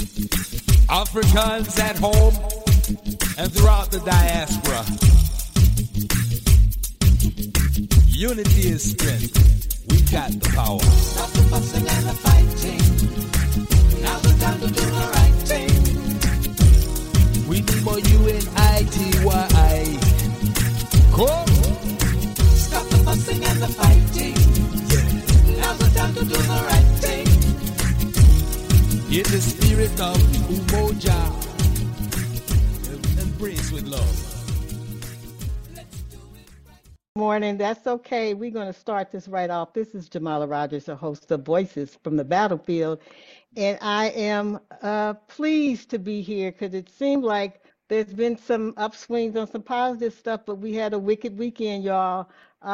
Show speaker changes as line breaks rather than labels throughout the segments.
Africans at home and throughout the diaspora. Unity is strength. We got the power.
Stop the fussing and the fighting. Now's the time to do the right thing.
We need more UNITY. Come.
Stop the fussing and the fighting.
Yeah.
Now's the time to do the right thing.
In the spirit of Umoja, embrace with love.
Morning. That's okay. We're going to start this right off. This is Jamala Rogers, a host of Voices from the Battlefield. And I am pleased to be here because it seemed like there's been some upswings on some positive stuff, but we had a wicked weekend, y'all.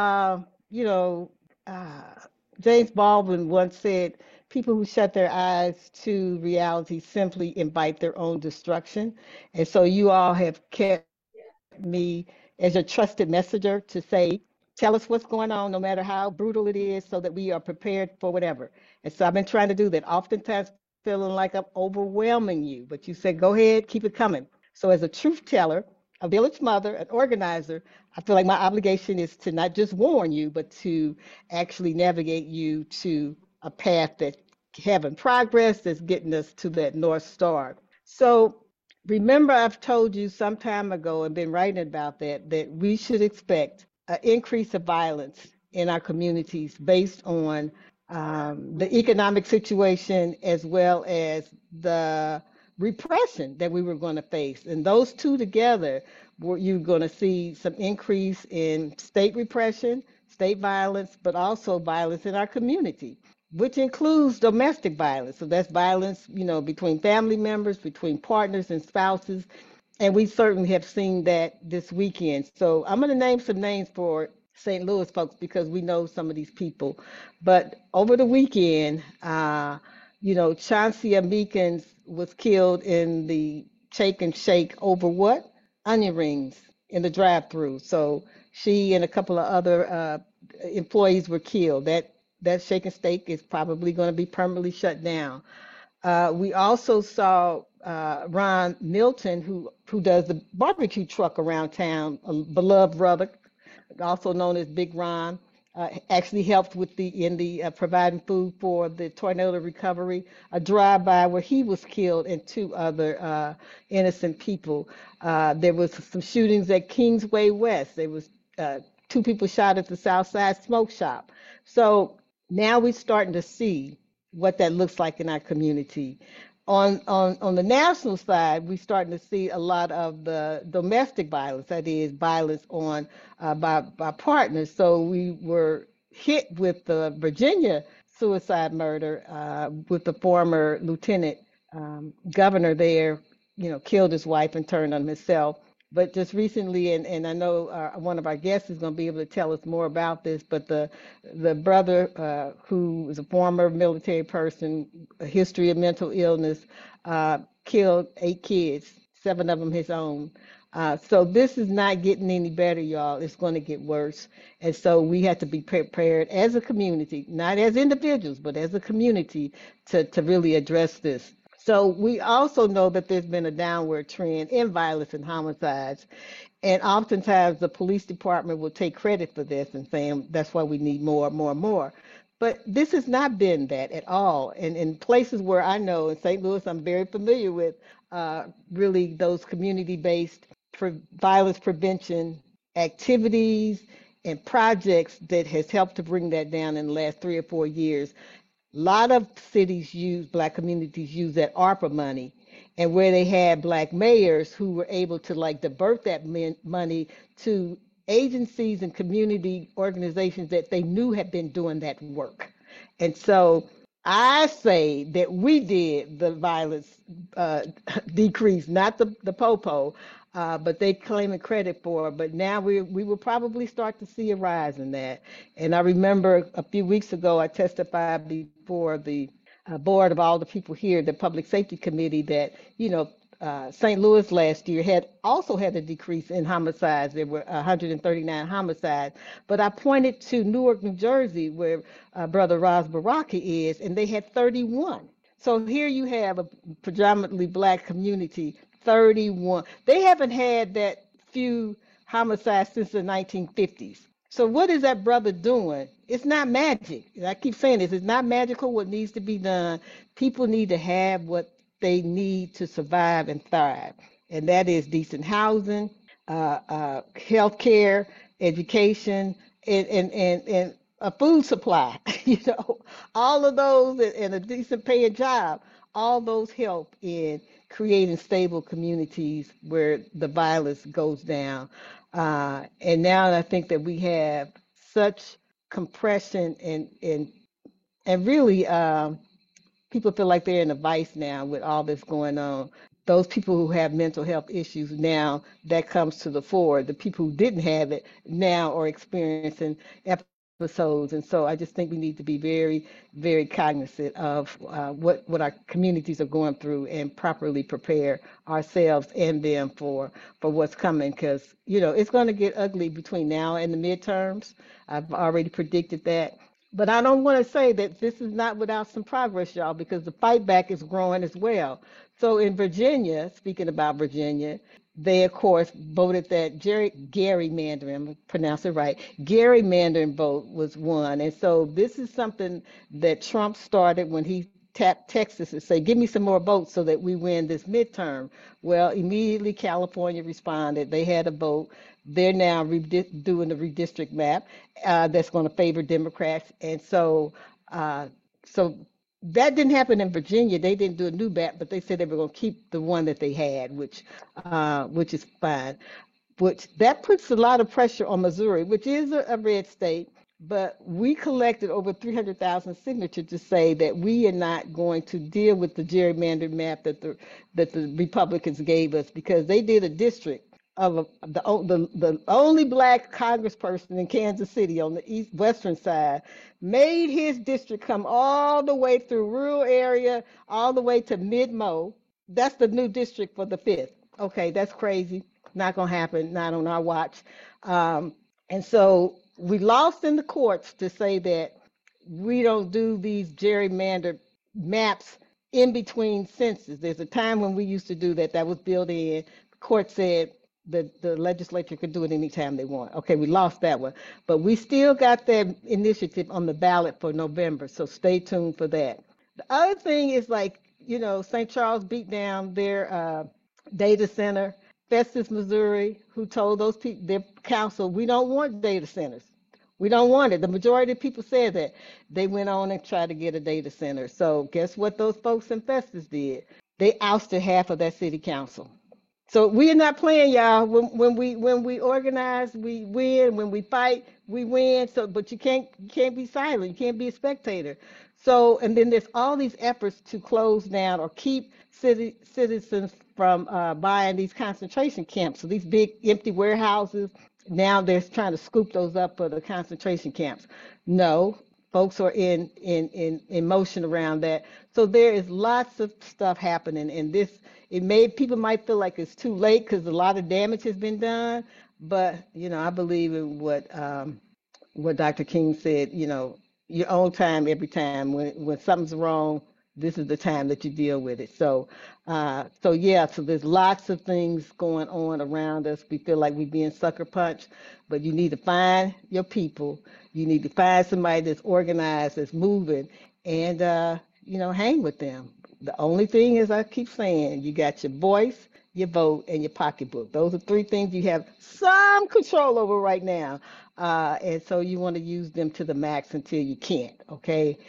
James Baldwin once said, people who shut their eyes to reality simply invite their own destruction. And so you all have kept me as your trusted messenger to say, tell us what's going on, no matter how brutal it is, so that we are prepared for whatever. And so I've been trying to do that, oftentimes feeling like I'm overwhelming you, but you said, go ahead, keep it coming. So as a truth teller, a village mother, an organizer, I feel like my obligation is to not just warn you, but to actually navigate you to a path that's having progress, that's getting us to that North Star. So remember, I've told you some time ago and been writing about that we should expect an increase of violence in our communities based on the economic situation as well as the repression that we were going to face. And those two together, you're going to see some increase in state repression, state violence, but also violence in our community, which includes domestic violence. So that's violence, between family members, between partners and spouses. And we certainly have seen that this weekend. So I'm going to name some names for St. Louis folks because we know some of these people. But over the weekend, Chauncey Meekins was killed in the Shake and Shake over what? Onion rings in the drive-through. So she and a couple of other employees were killed. That Shake and Steak is probably going to be permanently shut down. We also saw Ron Milton, who does the barbecue truck around town, a beloved brother, also known as Big Ron, actually helped with providing food for the tornado recovery, a drive-by where he was killed and two other innocent people. There was some shootings at Kingsway West. There was two people shot at the Southside Smoke Shop. So now we're starting to see what that looks like in our community. On the national side, we're starting to see a lot of the domestic violence, that is violence on by partners. So we were hit with the Virginia suicide murder with the former lieutenant governor there, killed his wife and turned on himself. But just recently, and I know one of our guests is going to be able to tell us more about this, but the brother who is a former military person, a history of mental illness, killed 8 kids, 7 of them his own. So this is not getting any better, y'all. It's going to get worse. And so we have to be prepared as a community, not as individuals, but as a community to really address this. So we also know that there's been a downward trend in violence and homicides. And oftentimes the police department will take credit for this and saying that's why we need more. But this has not been that at all. And in places where I know, in St. Louis, I'm very familiar with really those community-based violence prevention activities and projects that has helped to bring that down in the last 3 or 4 years. A lot of cities Black communities use that ARPA money, and where they had Black mayors who were able to divert that money to agencies and community organizations that they knew had been doing that work. And so I say that we did the violence decrease, not the POPO, but they claiming credit for it. But now we will probably start to see a rise in that. And I remember a few weeks ago, I testified before the board of all the people here, the Public Safety Committee, that, St. Louis last year had a decrease in homicides. There were 139 homicides. But I pointed to Newark, New Jersey, where Brother Raz Baraka is, and they had 31. So here you have a predominantly black community, 31. They haven't had that few homicides since the 1950s. So what is that brother doing? It's not magic. I keep saying this. It's not magical what needs to be done. People need to have what they need to survive and thrive. And that is decent housing, health care, education, and a food supply, you know, all of those and a decent paying job, all those help in creating stable communities where the violence goes down. And now I think that we have such compression and really people feel like they're in a vice now with all this going on. Those people who have mental health issues now, that comes to the fore. The people who didn't have it now are experiencing episodes. And so I just think we need to be very, very cognizant of what our communities are going through and properly prepare ourselves and them for what's coming. Because, you know, it's going to get ugly between now and the midterms. I've already predicted that. But I don't want to say that this is not without some progress, y'all, because the fight back is growing as well. So in Virginia, speaking about Virginia, they of course voted that Gary Mandarin, I'm gonna pronounce it right, Gary Mandarin vote was won. And so this is something that Trump started when he tapped Texas and say, give me some more votes so that we win this midterm. Well, immediately California responded. They had a vote. They're now doing the redistrict map that's going to favor Democrats. And so that didn't happen in Virginia. They didn't do a new map, but they said they were going to keep the one that they had, which is fine. Which that puts a lot of pressure on Missouri, which is a red state. But we collected over 300,000 signatures to say that we are not going to deal with the gerrymandered map that the Republicans gave us, because they did a district of the only black congressperson in Kansas City on the western side made his district come all the way through rural area, all the way to mid-mo. That's the new district for the fifth. Okay, that's crazy. Not gonna happen. Not on our watch. And so we lost in the courts to say that we don't do these gerrymandered maps in between census. There's a time when we used to do that. That was built in. The court said that the legislature could do it anytime they want. Okay, we lost that one. But we still got that initiative on the ballot for November. So stay tuned for that. The other thing is, like, you know, St. Charles beat down their data center. Festus, Missouri, who told those people, their council, we don't want data centers. We don't want it. The majority of people said that. They went on and tried to get a data center. So guess what those folks in Festus did? They ousted half of that city council. So we are not playing, y'all. When we organize, we win. When we fight, we win. So, but you can't be silent. You can't be a spectator. So, and then there's all these efforts to close down or keep citizens from buying these concentration camps. So these big empty warehouses, now they're trying to scoop those up for the concentration camps. No, folks are in motion around that. So there is lots of stuff happening, and people might feel like it's too late because a lot of damage has been done. But you know, I believe in what Dr. King said. You know, your own time every time. When something's wrong, this is the time that you deal with it. So so there's lots of things going on around us. We feel like we're being sucker punched, but you need to find your people. You need to find somebody that's organized, that's moving, and hang with them. The only thing is, I keep saying, you got your voice, your vote, and your pocketbook. Those are three things you have some control over right now. And so you want to use them to the max until you can't, okay?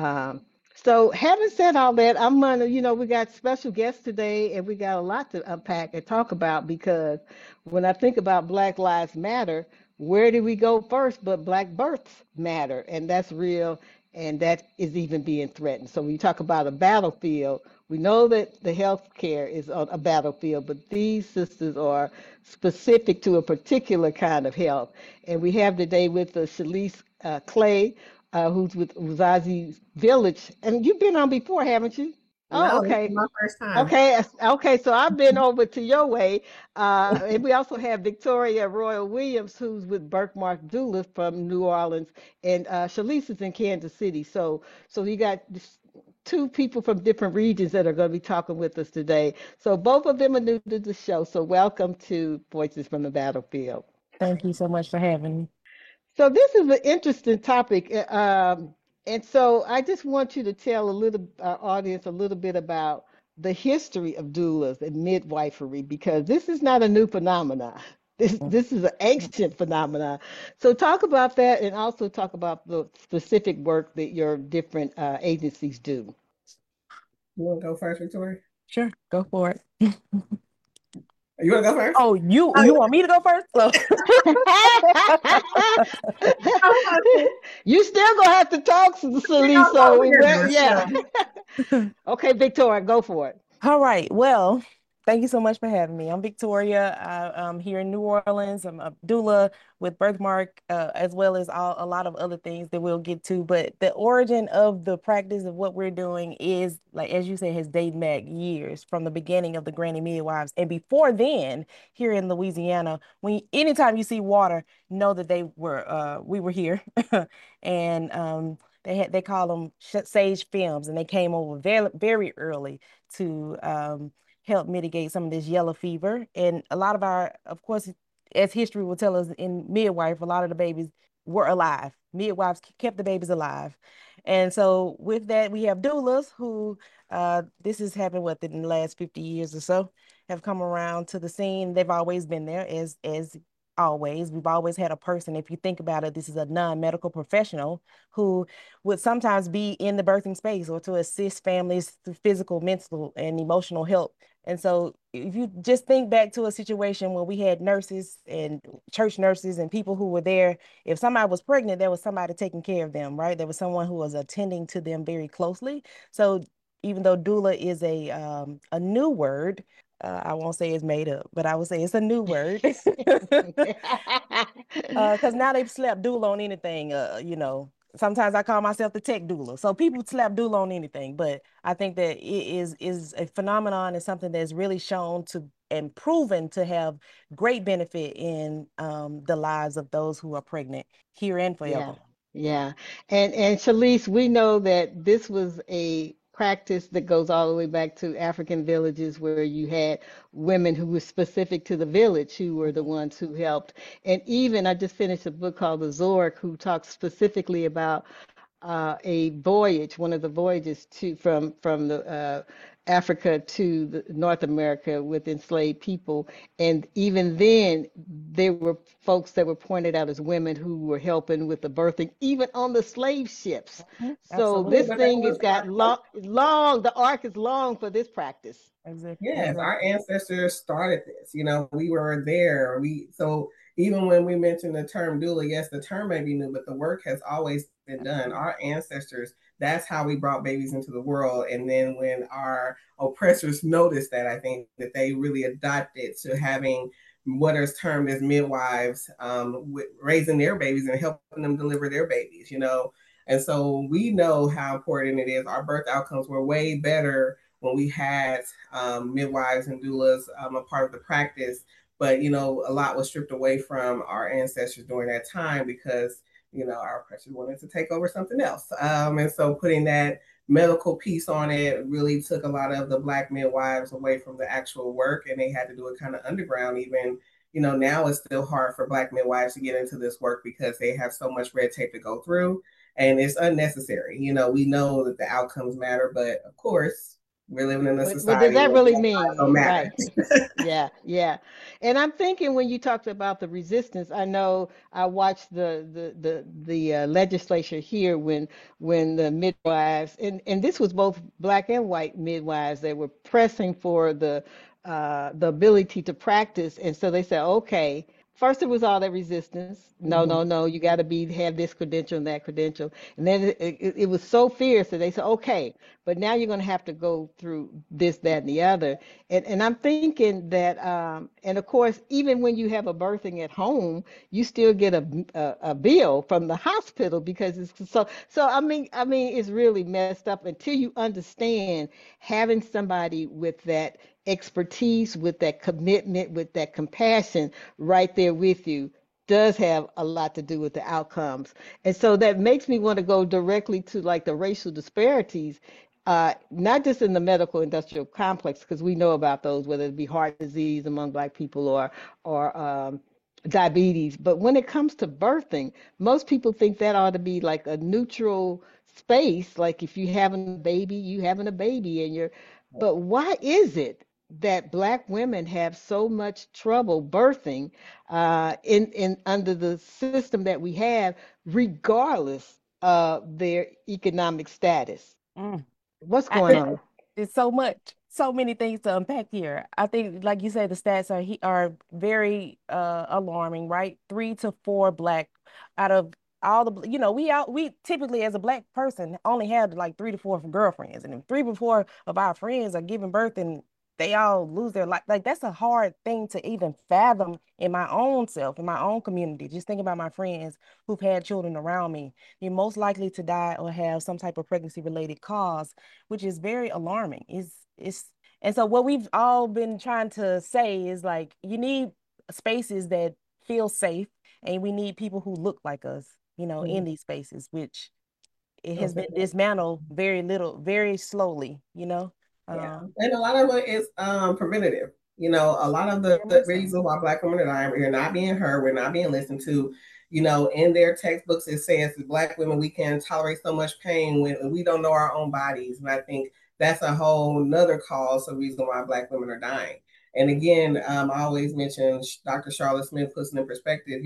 So having said all that, I'm gonna, we got special guests today, and we got a lot to unpack and talk about, because when I think about Black Lives Matter, where do we go first? But Black births matter, and that's real, and that is even being threatened. So when you talk about a battlefield, we know that the healthcare is on a battlefield, but these sisters are specific to a particular kind of health. And we have today with us Shalise Clay, who's with Uzazi Village. And you've been on before, haven't you?
No,
Oh, okay.
this is my first time.
Okay. So I've been over to your way. And we also have Victoria Royal Williams, who's with Birkmark Doula from New Orleans. And Shalise is in Kansas City. So you got two people from different regions that are going to be talking with us today. So both of them are new to the show. So welcome to Voices from the Battlefield.
Thank you so much for having me.
So this is an interesting topic, and so I just want you to tell our audience a little bit about the history of doulas and midwifery because this is not a new phenomenon. This is an ancient phenomenon. So talk about that, and also talk about the specific work that your different agencies do.
You want to go first, Victoria?
Sure, go for it.
You want to go first?
Oh, you want me to go first? So,
You still gonna have to talk, Celie. So yeah. Okay, Victoria, go for it.
all right. Well, thank you so much for having me. I'm Victoria. I'm here in New Orleans. I'm a doula with Birthmark, as well as a lot of other things that we'll get to. But the origin of the practice of what we're doing is, like, as you said, has dated back years from the beginning of the granny midwives. And before then, here in Louisiana, anytime you see water, know that we were here. And they call them sage films, and they came over very, very early to help mitigate some of this yellow fever. And a lot of of course, as history will tell us, in midwife, a lot of the babies were alive. Midwives kept the babies alive. And so with that, we have doulas who, this has happened within the last 50 years or so, have come around to the scene. They've always been there as always. We've always had a person, if you think about it, this is a non-medical professional who would sometimes be in the birthing space or to assist families through physical, mental, and emotional help. And so if you just think back to a situation where we had nurses and church nurses and people who were there, if somebody was pregnant, there was somebody taking care of them, right? There was someone who was attending to them very closely. So even though doula is a new word, I won't say it's made up, but I would say it's a new word. Because now they've slapped doula on anything, Sometimes I call myself the tech doula. So people slap doula on anything, but I think that it is a phenomenon and something that's really shown to and proven to have great benefit in the lives of those who are pregnant here and
Yeah,
forever.
yeah. And Shalice, we know that this was a practice that goes all the way back to African villages where you had women who were specific to the village who were the ones who helped. And even I just finished a book called The Zork, who talks specifically about a voyage, one of the voyages from the Africa to North America with enslaved people, and even then there were folks that were pointed out as women who were helping with the birthing, even on the slave ships. So
Absolutely.
this thing has got long. The arc is long for this practice.
Exactly.
Yes, our ancestors started this. We were there. So even when we mentioned the term doula, yes, the term may be new, but the work has always been done. Our ancestors, that's how we brought babies into the world. And then when our oppressors noticed that, I think that they really adopted to having what is termed as midwives, raising their babies and helping them deliver their babies. And so we know how important it is. Our birth outcomes were way better when we had midwives and doulas a part of the practice. But, a lot was stripped away from our ancestors during that time because, our oppressors wanted to take over something else. And so putting that medical piece on it really took a lot of the Black midwives away from the actual work, and they had to do it kind of underground. Even, now it's still hard for Black midwives to get into this work because they have so much red tape to go through, and it's unnecessary. We know that the outcomes matter, but of course, we're living in a society.
What does that really mean?
Right.
Yeah. And I'm thinking when you talked about the resistance, I know I watched the legislature here when the midwives and this was both Black and white midwives that were pressing for the ability to practice, and so they said, okay. First, it was all that resistance. No, you got to have this credential and that credential. And then it was so fierce that they said, okay, but now you're going to have to go through this, that, and the other. And I'm thinking that, and of course, even when you have a birthing at home, you still get a bill from the hospital because it's so. I mean, it's really messed up until you understand having somebody with that expertise, with that commitment, with that compassion right there with you does have a lot to do with the outcomes. And so that makes me want to go directly to like the racial disparities. not just in the medical industrial complex, because we know about those, whether it be heart disease among Black people or diabetes. But when it comes to birthing, most people think that ought to be like a neutral space. Like if you having a baby, you having a baby, and you're. But why is it that Black women have so much trouble birthing in under the system that we have, regardless of their economic status?
Mm.
What's going on?
It's so much, so many things to unpack here. I think, like you say, the stats are very alarming, right? 3 to 4 Black out of all the, we typically as a Black person only have like 3 to 4 girlfriends, and if 3 to 4 of our friends are giving birth and they all lose their life, like that's a hard thing to even fathom in my own self, in my own community. Just think about my friends who've had children around me. You're most likely to die or have some type of pregnancy related cause, which is very alarming. It's and so what we've all been trying to say is like you need spaces that feel safe, and we need people who look like us, in these spaces, which it has been dismantled very slowly.
Yeah, and a lot of it is preventative. A lot of the reasons why Black women are dying, we're not being heard, we're not being listened to. In their textbooks, it says that Black women, we can tolerate so much pain when we don't know our own bodies. And I think that's a whole nother cause of reason why Black women are dying. And again, I always mention Dr. Charlotte Smith puts it in perspective,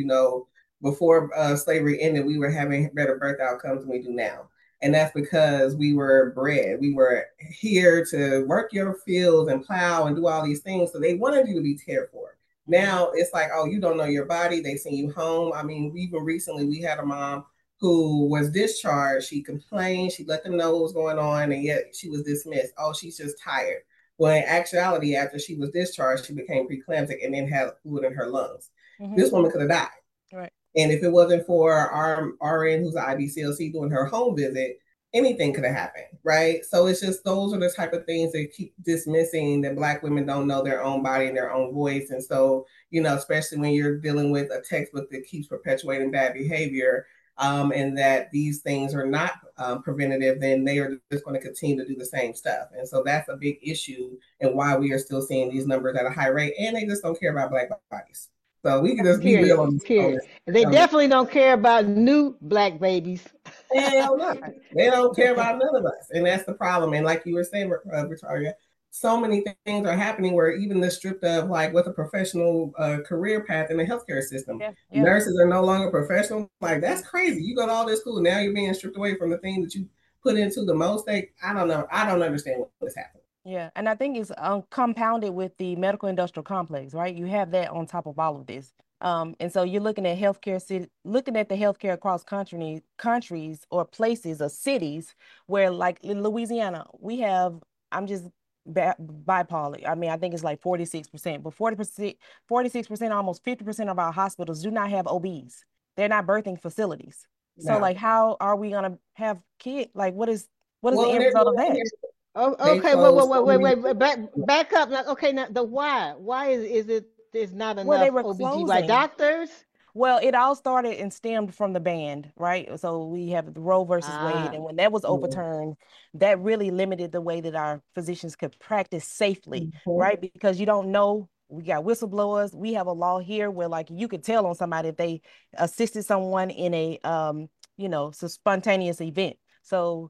before slavery ended, we were having better birth outcomes than we do now. And that's because we were bred. We were here to work your fields and plow and do all these things. So they wanted you to be cared for. Now it's like, oh, you don't know your body. They send you home. I mean, even recently we had a mom who was discharged. She complained. She let them know what was going on, and yet she was dismissed. Oh, she's just tired. Well, in actuality, after she was discharged, she became preeclamptic and then had fluid in her lungs. Mm-hmm. This woman could have died.
Right.
And if it wasn't for our RN, who's an IBCLC, doing her home visit, anything could have happened, right? So it's just those are the type of things that keep dismissing that Black women don't know their own body and their own voice. And so, especially when you're dealing with a textbook that keeps perpetuating bad behavior, and that these things are not preventative, then they are just going to continue to do the same stuff. And so that's a big issue and why we are still seeing these numbers at a high rate, and they just don't care about Black bodies. So we can just be real on this.
They definitely don't care about new Black babies.
Hell no. They don't care about none of us. And that's the problem. And like you were saying, Victoria, so many things are happening where even the stripped of like what's a professional career path in the healthcare system. Yeah. Nurses are no longer professional. Like that's crazy. You go to all this school, now you're being stripped away from the thing that you put into the most. I don't know. I don't understand what's happening.
Yeah, and I think it's compounded with the medical industrial complex, right? You have that on top of all of this. And so you're looking at looking at the healthcare across countries or places or cities where, like in Louisiana, we have, I'm just bipolar. I mean, I think it's like 46%, but 46%, almost 50% of our hospitals do not have OBs. They're not birthing facilities. So like, how are we gonna have kids? Like, what is the end result of that?
Oh, okay, wait, back up. Okay, now the why? Why is it there's not enough OBGYN doctors?
Well, it all started and stemmed from the ban, right? So we have the Roe versus Wade, and when that was overturned, that really limited the way that our physicians could practice safely, right? Because you don't know. We got whistleblowers. We have a law here where like you could tell on somebody if they assisted someone in a spontaneous event. So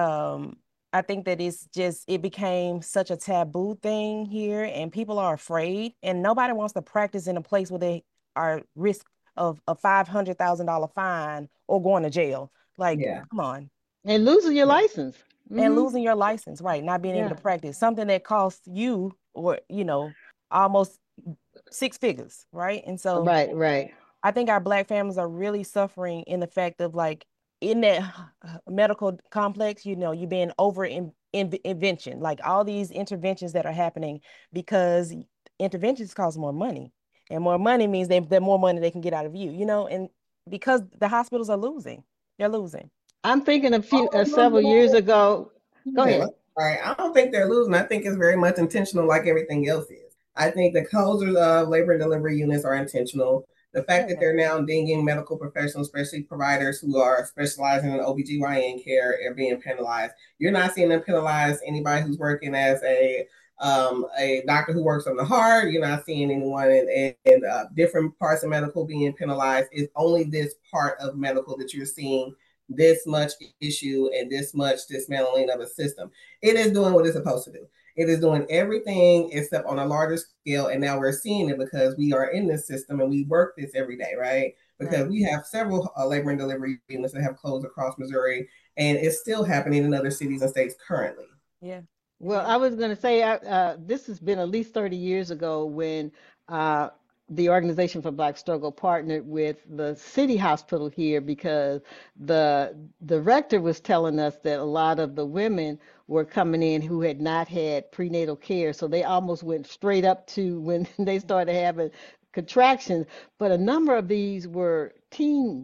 I think that it became such a taboo thing here, and people are afraid, and nobody wants to practice in a place where they are risk of a $500,000 fine or going to jail. Like, come on.
And losing your license.
And losing your license, right? Not being able to practice something that costs you or, almost 6 figures, right? And so
right.
I think our Black families are really suffering in the fact of like, in that medical complex, you're being over intervention, like all these interventions that are happening because interventions cost more money, and more money means the more money they can get out of you, and because the hospitals are losing, they're losing.
I'm thinking several years ago. Go ahead.
All right. I don't think they're losing. I think it's very much intentional, like everything else is. I think the closures of labor and delivery units are intentional. The fact that
Yeah.
they're now dinging medical professionals, especially providers who are specializing in OBGYN care, are being penalized. You're not seeing them penalize anybody who's working as a doctor who works on the heart. You're not seeing anyone in different parts of medical being penalized. It's only this part of medical that you're seeing this much issue and this much dismantling of a system. It is doing what it's supposed to do. It is doing everything except on a larger scale. And now we're seeing it because we are in this system and we work this every day, right? Because we have several labor and delivery units that have closed across Missouri, and it's still happening in other cities and states currently.
Yeah.
Well, I was going to say this has been at least 30 years ago when uh, the Organization for Black Struggle partnered with the city hospital here because the rector was telling us that a lot of the women were coming in who had not had prenatal care, so they almost went straight up to when they started having contractions. But a number of these were teen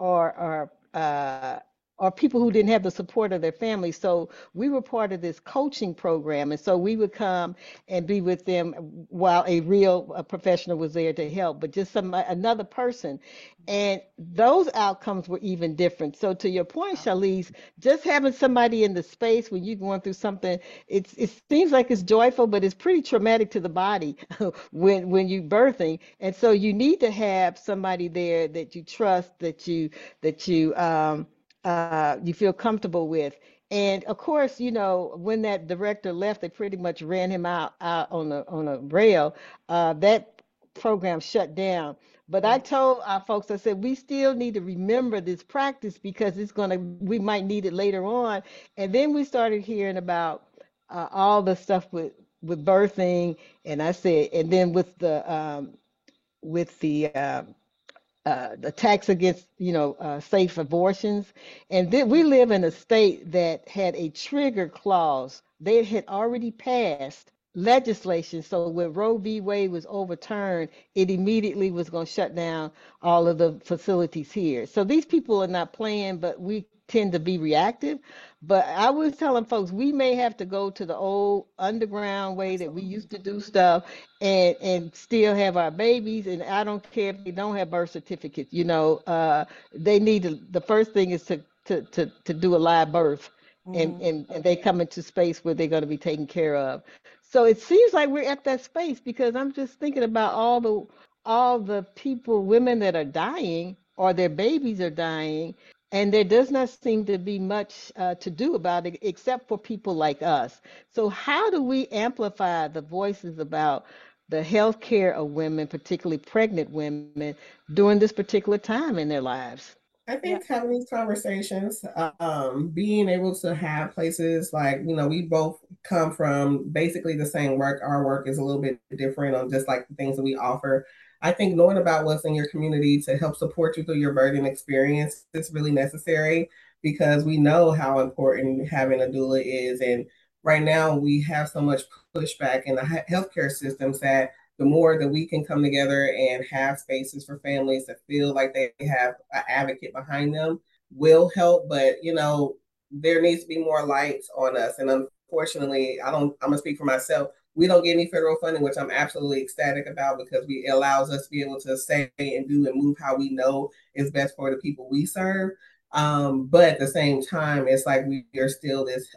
or or people who didn't have the support of their family. So we were part of this coaching program. And so we would come and be with them while a professional was there to help, but just another person. And those outcomes were even different. So to your point, Charlize, just having somebody in the space when you're going through something, it seems like it's joyful, but it's pretty traumatic to the body when you birthing. And so you need to have somebody there that you trust, that you feel comfortable with. And of course, you know, when that director left, they pretty much ran him out on a rail. That program shut down. But I told our folks, I said, we still need to remember this practice because we might need it later on. And then we started hearing about all the stuff with birthing, and I said, and then with the tax against, safe abortions. And then we live in a state that had a trigger clause. They had already passed legislation. So when Roe v. Wade was overturned, it immediately was going to shut down all of the facilities here. So these people are not playing, but we tend to be reactive. But I was telling folks we may have to go to the old underground way that we used to do stuff and still have our babies. And I don't care if they don't have birth certificates. They need the first thing is to do a live birth. And,
Hmm.
and they come into space where they're going to be taken care of. So it seems like we're at that space because I'm just thinking about all the people, women that are dying or their babies are dying, and there does not seem to be much to do about it except for people like us. So how do we amplify the voices about the health care of women, particularly pregnant women, during this particular time in their lives?
I
Yeah.
think having these conversations, being able to have places like, we both come from basically the same work. Our work is a little bit different on just like the things that we offer. I think knowing about what's in your community to help support you through your birthing experience is really necessary because we know how important having a doula is. And right now we have so much pushback in the healthcare systems that the more that we can come together and have spaces for families to feel like they have an advocate behind them will help. But there needs to be more lights on us. And unfortunately, I'm gonna speak for myself. We don't get any federal funding, which I'm absolutely ecstatic about because it allows us to be able to say and do and move how we know is best for the people we serve. But at the same time, it's like we are still this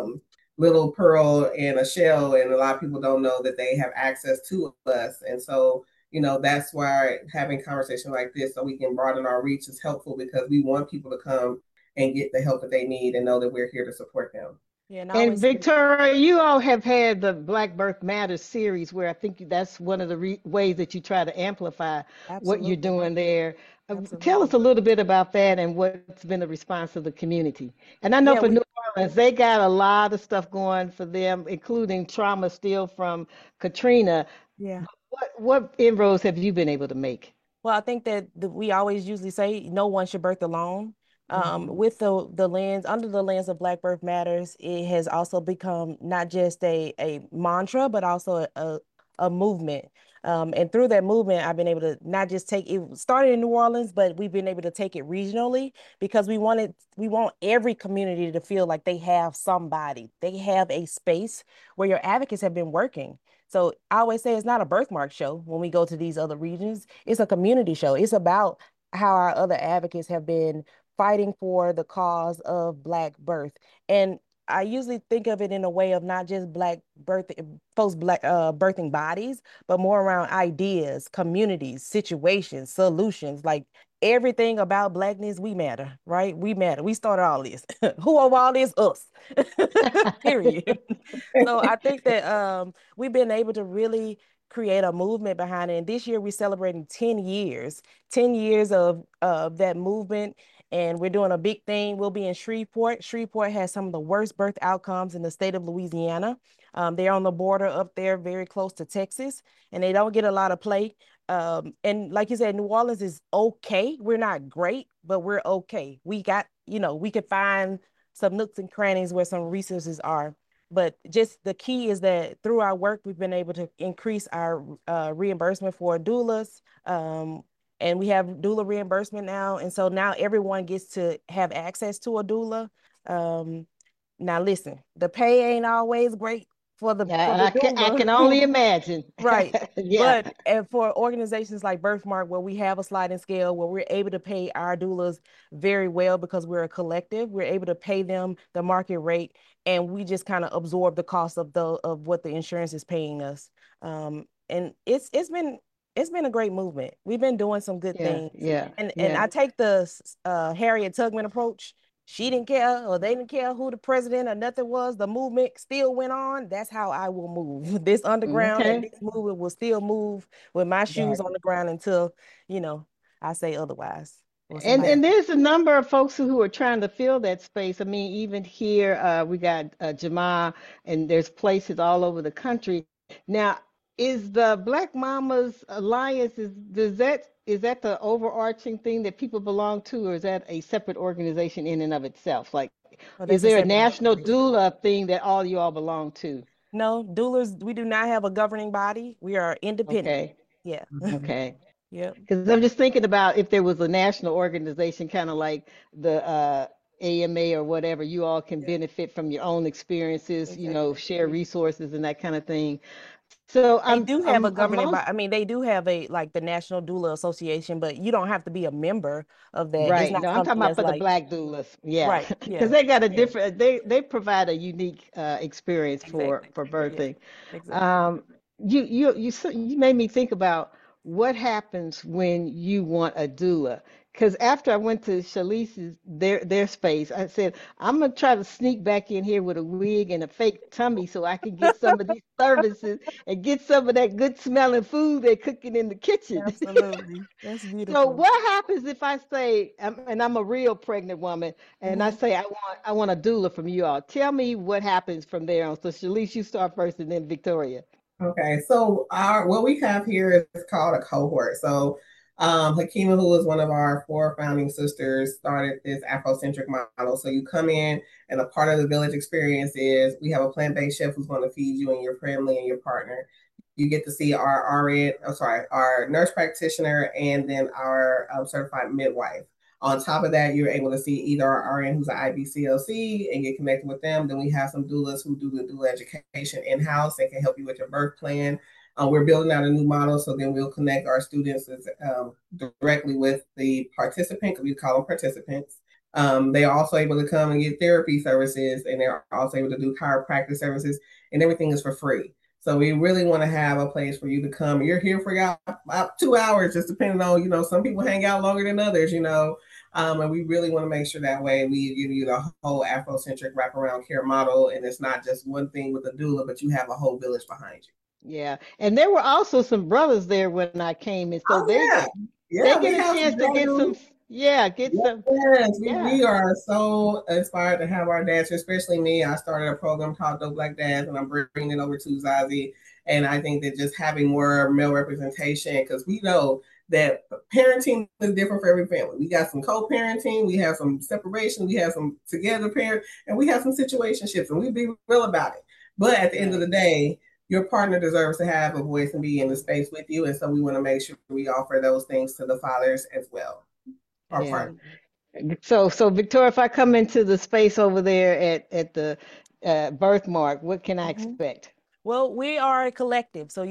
little pearl in a shell, and a lot of people don't know that they have access to us. And so, that's why having conversations like this so we can broaden our reach is helpful because we want people to come and get the help that they need and know that we're here to support them.
Yeah. And I
And
always say,
Victoria, you all have had the Black Birth Matters series, where I think that's one of the ways that you try to amplify what you're
absolutely.
doing there. Tell us
Absolutely.
a little bit about that and what's been the response of the community. And I know
Yeah,
for New
we
Orleans, they got a lot of stuff going for them, including trauma still from Katrina.
yeah.
What inroads have you been able to make?
Well, I think that we always usually say no one should birth alone.
Mhm.
With the lens, under the lens of Black Birth Matters, it has also become not just a mantra, but also a movement. And through that movement, I've been able to not just take it started in New Orleans, but we've been able to take it regionally because we want every community to feel like they have somebody, they have a space where your advocates have been working. So I always say it's not a birthmark show when we go to these other regions. It's a community show. It's about how our other advocates have been fighting for the cause of Black birth. And I usually think of it in a way of not just Black birth, post Black birthing bodies, but more around ideas, communities, situations, solutions. Like everything about Blackness, we matter, right? We matter. We started all this. Who of all this? Us. Period. So I think that we've been able to really create a movement behind it. And this year we're celebrating 10 years of that movement. And we're doing a big thing. We'll be in Shreveport. Shreveport has some of the worst birth outcomes in the state of Louisiana. They're on the border up there, very close to Texas, and they don't get a lot of play. And like you said, New Orleans is okay. We're not great, but we're okay. We got, we could find some nooks and crannies where some resources are. But just the key is that through our work, we've been able to increase our reimbursement for doulas. And we have doula reimbursement now. And so now everyone gets to have access to a doula. Now listen, the pay ain't always great for the
Yeah, I
doula.
can only imagine.
Right.
Yeah.
But and for organizations like Birthmark, where we have a sliding scale, where we're able to pay our doulas very well because we're a collective, we're able to pay them the market rate, and we just kind of absorb the cost of what the insurance is paying us. And it's been a great movement. We've been doing some good
Yeah,
things.
yeah,
And I
yeah.
take the Harriet Tubman approach. She didn't care, or they didn't care who the president or nothing was. The movement still went on. That's how I will move. This underground and
Okay.
this movement will still move with my shoes
Right.
on the ground until, you know, I say otherwise or
And
somebody.
there's a number of folks who are trying to fill that space. I mean, even here, we got Jamal, and there's places all over the country. Now, is the Black Mamas Alliance, is that the overarching thing that people belong to, or is that a separate organization in and of itself? Like,
Oh,
is
that's a
there a
separate
national
organization.
doula thing that all you all belong to?
No, doulas, we do not have a governing body. We are independent.
Okay,
Yeah.
okay.
Yep.
Because I'm just thinking about if there was a national organization, kind of like the AMA or whatever, you all can benefit from your own experiences,
Exactly.
share resources and that kind of thing. So
They do have a
I'm
governing
also,
body. I mean, they do have a like the National Doula Association, but you don't have to be a member of that. It's
right.
not
No, I'm talking
something
about
that's
for the
like,
Black doulas. Yeah,
right.
because
Yeah.
they got a
Yeah.
different, they provide a unique experience
Exactly.
for
Yeah.
birthing.
Exactly.
Um, you made me think about what happens when you want a doula. Because after I went to Shalice's their space, I said I'm gonna try to sneak back in here with a wig and a fake tummy so I can get some of these services and get some of that good smelling food they're cooking in the kitchen.
Absolutely. That's
So
beautiful.
what happens if I say, and I'm a real pregnant woman, and I
Mhm.
say I want a doula from you all? Tell me what happens from there on. So Shalice, you start first, and then Victoria.
Okay, so our what we have here is called a cohort. So Hakima, who is one of our four founding sisters, started this Afrocentric model. So you come in, and a part of the village experience is we have a plant-based chef who's going to feed you and your family and your partner. You get to see our RN, our nurse practitioner, and then our certified midwife. On top of that, you're able to see either our RN who's an IBCLC and get connected with them. Then we have some doulas who do the doula education in-house and can help you with your birth plan. We're building out a new model, so then we'll connect our students directly with the participant, because we call them participants. They are also able to come and get therapy services, and they're also able to do chiropractic services, and everything is for free. So we really want to have a place for you to come. You're here for about 2 hours, just depending on, some people hang out longer than others. And we really want to make sure that way we give you the whole Afrocentric wraparound care model. And it's not just one thing with the doula, but you have a whole village behind you.
Yeah, and there were also some brothers there when I came, and so
Oh, yeah.
they
Yeah, we
get a
have
chance
some
to get
brothers.
some, yeah, get some,
Yes, we
yeah.
are so inspired to have our dads, especially me. I started a program called Dope Black Dads, and I'm bringing it over to Zazie. And I think that just having more male representation, because we know that parenting is different for every family. We got some co-parenting, we have some separation, we have some together parent, and we have some situationships, and we be real about it. But at the end of
Right.
the day, your partner deserves to have a voice and be in the space with you. And so we want to make sure we offer those things to the fathers as well, our
Yeah.
partners.
So Victoria, if I come into the space over there at the birthmark, what can I
Mhm.
expect?
Well, we are a collective, so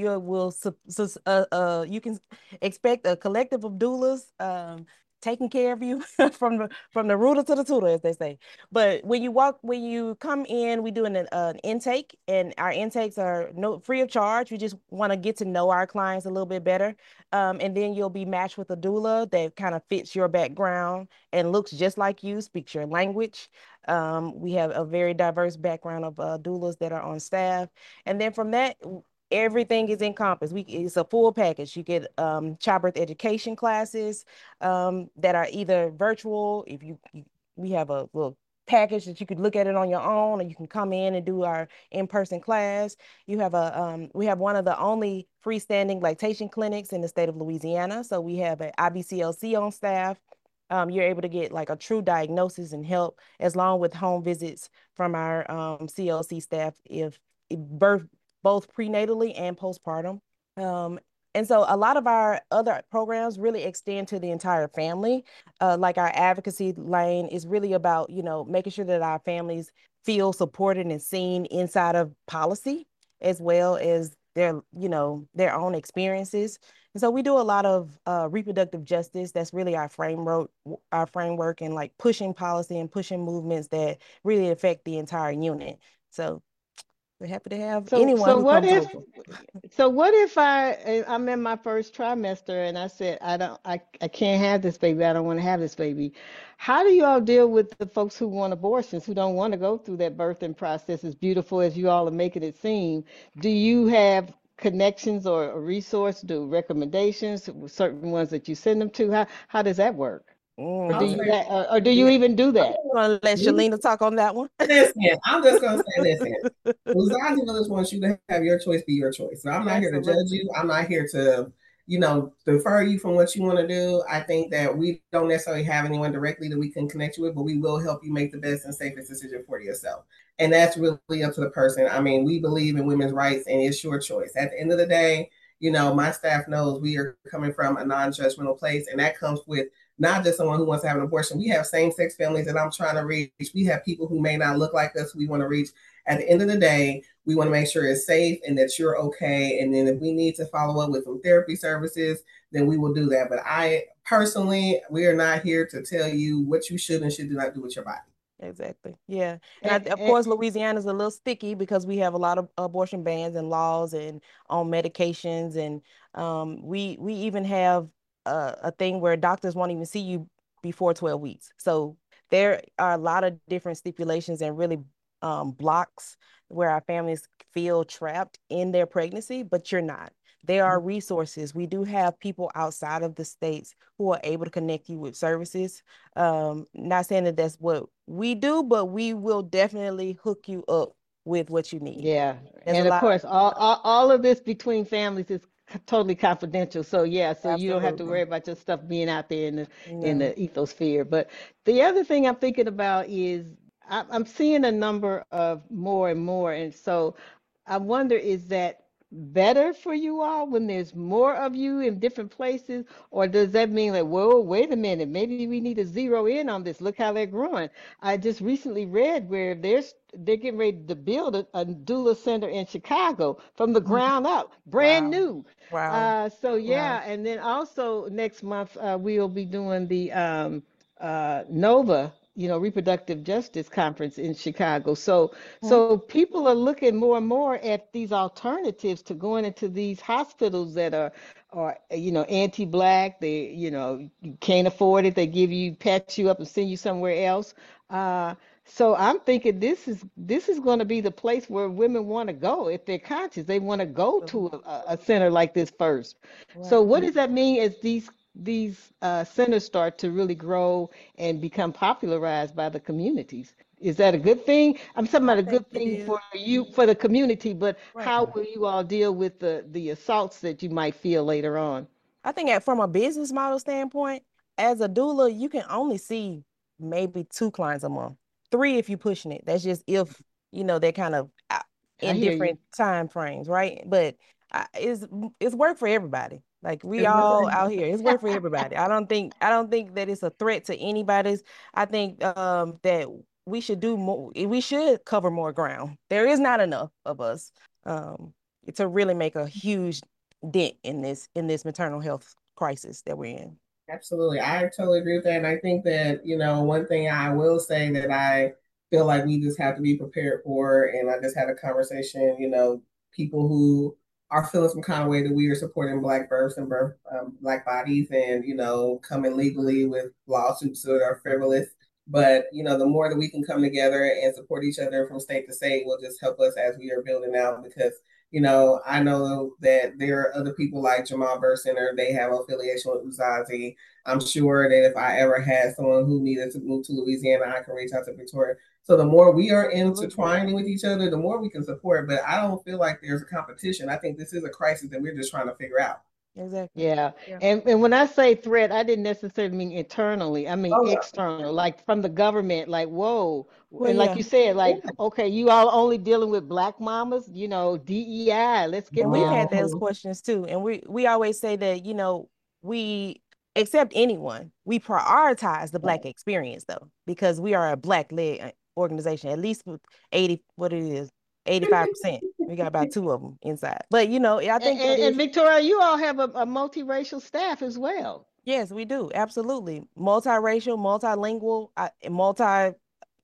you can expect a collective of doulas taking care of you from the rooter to the tutor, as they say. But when you come in, we do an intake, and our intakes are no free of charge. We just want to get to know our clients a little bit better, and then you'll be matched with a doula that kind of fits your background and looks just like you, speaks your language. We have a very diverse background of doulas that are on staff. And then from that, everything is encompassed. It's a full package. You get childbirth education classes that are either virtual. We have a little package that you could look at it on your own, or you can come in and do our in-person class. We have one of the only freestanding lactation clinics in the state of Louisiana. So we have an IBCLC on staff. You're able to get like a true diagnosis and help, as long with home visits from our CLC staff if birth both prenatally and postpartum. Um, and so a lot of our other programs really extend to the entire family. Like our advocacy lane is really about, making sure that our families feel supported and seen inside of policy, as well as their own experiences. And so we do a lot of reproductive justice. That's really our framework, and like pushing policy and pushing movements that really affect the entire unit. So we're happy to have
So
anyone
so
who
what
comes
if
over.
So what if I'm in my first trimester and I said I can't have this baby. I don't want to have this baby. How do you all deal with the folks who want abortions, who don't want to go through that birthing process as beautiful as you all are making it seem? Do you have connections or a resource, do recommendations, certain ones that you send them to? How does that work? Or do
I'll
you
Mhm.
say,
or do you
Yeah,
even do
I'm
that?
gonna let
we
Shalina talk on that one.
listen, I'm just gonna say, listen, Lusati Village wants you to have your choice be your choice. So I'm not here to judge
Absolutely.
you. I'm not here to, defer you from what you want to do. I think that we don't necessarily have anyone directly that we can connect you with, but we will help you make the best and safest decision for yourself. And that's really up to the person. I mean, we believe in women's rights and it's your choice. At the end of the day, my staff knows we are coming from a non-judgmental place, and that comes with not just someone who wants to have an abortion. We have same-sex families that I'm trying to reach. We have people who may not look like us who we want to reach. At the end of the day, we want to make sure it's safe and that you're okay. And then if we need to follow up with some therapy services, then we will do that. But I personally, we are not here to tell you what you should and should do not do with your body.
Exactly. Yeah. And
And,
of course, Louisiana is a little sticky because we have a lot of abortion bans and laws and on medications. And we even have a thing where doctors won't even see you before 12 weeks. So there are a lot of different stipulations and really blocks where our families feel trapped in their pregnancy, but you're not. There are resources. We do have people outside of the states who are able to connect you with services. Not saying that that's what we do, but we will definitely hook you up with what you need.
Yeah,
There's a
and of
lot
course, all of this between families is totally confidential. So yeah, so you don't have to
absolutely
worry about your stuff being out there in
no.
the ethosphere. But the other thing I'm thinking about is I'm seeing a number of more and more, and so I wonder, is that better for you all when there's more of you in different places, or does that mean like, whoa, wait a minute, maybe we need to zero in on this. Look how they're growing. I just recently read where they're getting ready to build a doula center in Chicago from the
Mhm.
ground up, brand
Wow.
new.
Wow.
So
Wow.
yeah, and then also next month we'll be doing the Nova, reproductive justice conference in Chicago.
Mhm.
So people are looking more and more at these alternatives to going into these hospitals that are anti-black. They, you can't afford it. They give you, patch you up and send you somewhere else. Uh, so I'm thinking this is going to be the place where women want to go if they're conscious. They want to go to a center like this first. So
Right.
what does that mean as these centers start to really grow and become popularized by the communities? Is that a good thing? I'm talking
I
about a
think
good
it
thing
is.
for you, for the community, but
Right.
how will you all deal with the assaults that you might feel later on?
I think from a business model standpoint, as a doula, you can only see maybe two clients a month, three if you're pushing it. That's just if they're kind of
I
in
hear you.
different time frames, right? But it's work for everybody. Like we
It's worth
all
it.
out here, it's work for everybody. I don't think that it's a threat to anybody's. I think that we should do more. We should cover more ground. There is not enough of us um to really make a huge dent in this maternal health crisis that we're in.
Absolutely. I totally agree with that. And I think that, one thing I will say that I feel like we just have to be prepared for, and I just had a conversation, people who are feeling some kind of way that we are supporting Black births and Black bodies and, coming legally with lawsuits that are frivolous. But, the more that we can come together and support each other from state to state will just help us as we are building out because I know that there are other people like Jamal Birth Center. They have affiliation with Uzazi. I'm sure that if I ever had someone who needed to move to Louisiana, I can reach out to Victoria. So the more we are
Absolutely.
intertwining with each other, the more we can support. But I don't feel like there's a competition. I think this is a crisis that we're just trying to figure out.
Exactly.
Yeah.
Yeah.
And when I say threat, I didn't necessarily mean internally. I mean
Oh yeah.
external, like from the government, like, whoa.
Well,
And like
yeah.
you said,
Yeah.
like, okay, you all only dealing with Black mamas, DEI, let's get
And we've had
them.
those
No.
questions too. And we always say that, we accept anyone. We prioritize the Black experience though, because we are a Black led organization, at least with 80, what it is, 85%. We got about two of them inside. But I
And,
think that
and,
is,
and Victoria, you all have a multiracial staff as well.
yes, we do. Absolutely. Multiracial, multilingual, multi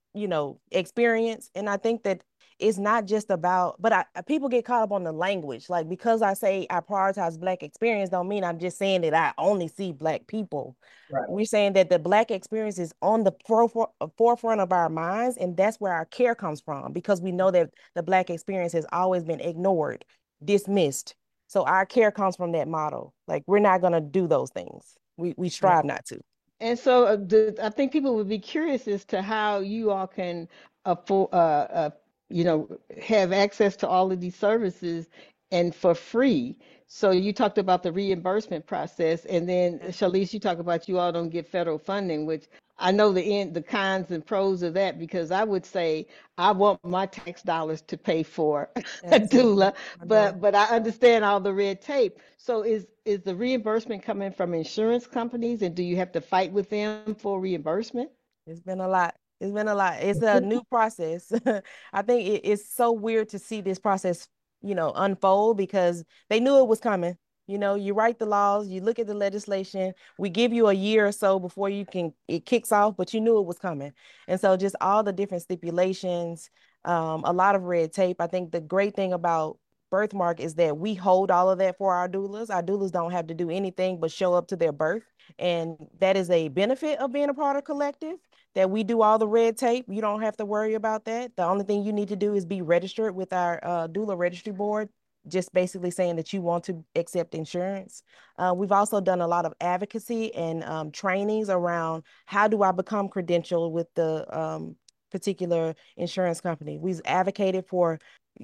experience. And I think that it's not just about, but people get caught up on the language. Like because I say I prioritize Black experience, don't mean I'm just saying that I only see Black people.
Right.
We're saying that the Black experience is on the forefront of our minds, and that's where our care comes from because we know that the Black experience has always been ignored, dismissed. So our care comes from that model. Like we're not gonna do those things. We strive not to.
And so I think people would be curious as to how you all can afford, you know, have access to all of these services and for free. So you talked about the reimbursement process, and then Shalice, you talk about you all don't get federal funding, which I know the cons and pros of that because I would say I want my tax dollars to pay for a
Absolutely.
doula,
I know.
but I understand all the red tape. So is the reimbursement coming from insurance companies, and do you have to fight with them for reimbursement?
It's been a lot. It's been a lot. It's a new process. I think it's so weird to see this process, unfold because they knew it was coming. You write the laws, you look at the legislation, we give you a year or so before it kicks off, but you knew it was coming. And so just all the different stipulations, a lot of red tape. I think the great thing about Birthmark is that we hold all of that for our doulas. Our doulas don't have to do anything but show up to their birth. And that is a benefit of being a part of collective that we do all the red tape. You don't have to worry about that. The only thing you need to do is be registered with our doula registry board, just basically saying that you want to accept insurance. We've also done a lot of advocacy and trainings around how do I become credentialed with the particular insurance company. We've advocated for